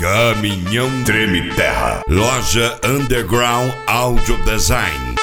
Caminhão Treme Terra. Loja Underground Audio Design.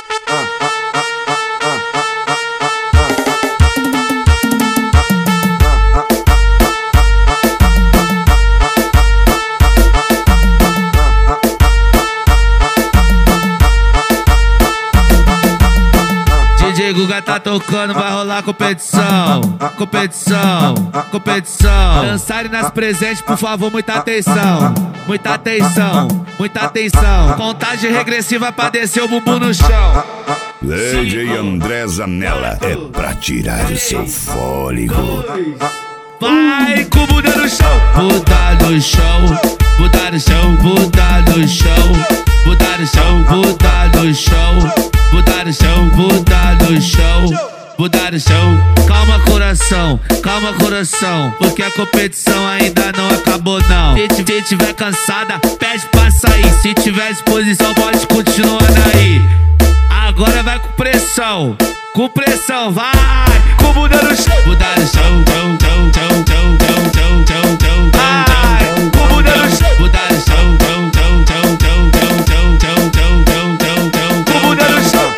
DJ Guga tá tocando, vai rolar competição. Competição, competição. Dançarem nas presentes, por favor, muita atenção. Muita atenção, muita atenção. Contagem regressiva pra descer o bumbum no chão. DJ André Zanella, é pra tirar o seu fôlego. Vai com o bunda no chão. Bunda no chão, bunda no chão, bunda no chão. Bunda no chão, bunda no chão. Bunda no chão, bunda no chão. Bunda no chão. Calma coração, porque a competição ainda não acabou não. Se tiver cansada, pede pra sair. Se tiver disposição, pode continuar aí. Agora vai com pressão, vai. Com bunda no chão. Bunda no chão, chão, chão, chão, chão, chão, chão, chão, chão. Vai, com bunda no chão. Bunda no chão, chão, chão, chão, chão, chão, chão, chão, chão, chão, chão, chão. Com bunda no chão.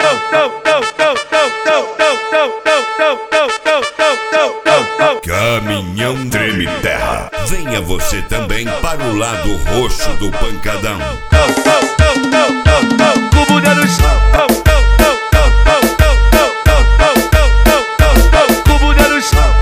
Caminhão Treme Terra. Venha você também para o lado roxo do pancadão. Com bunda no chão. Com bunda no chão.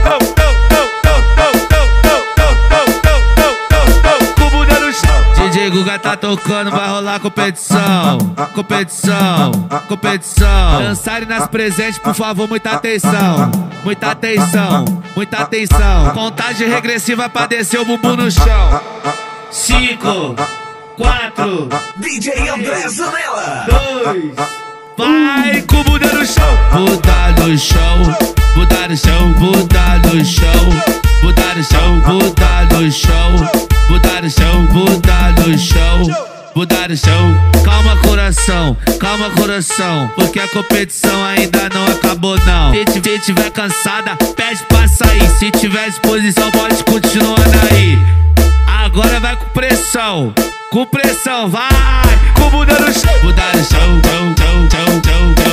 Com bunda no chão. DJ Guga tá tocando, vai rolar competição. Competição, competição. Dançarem nas presentes, por favor, muita atenção. Muita atenção, muita atenção. Contagem regressiva pra descer o bumbum no chão. 5, 4, DJ André Zanella. 2, vai com o bunda no chão. Bunda no chão, bunda no chão, bunda no chão. Bunda no chão, bunda no chão. Bunda no chão, bunda no chão. Bunda no chão. Calma coração, porque a competição ainda não acabou não. Se tiver cansada, pede pra sair. Se tiver disposição, pode continuar aí. Agora vai com pressão, vai. Com bunda no chão. Bunda no chão, chão, chão, chão, chão, chão.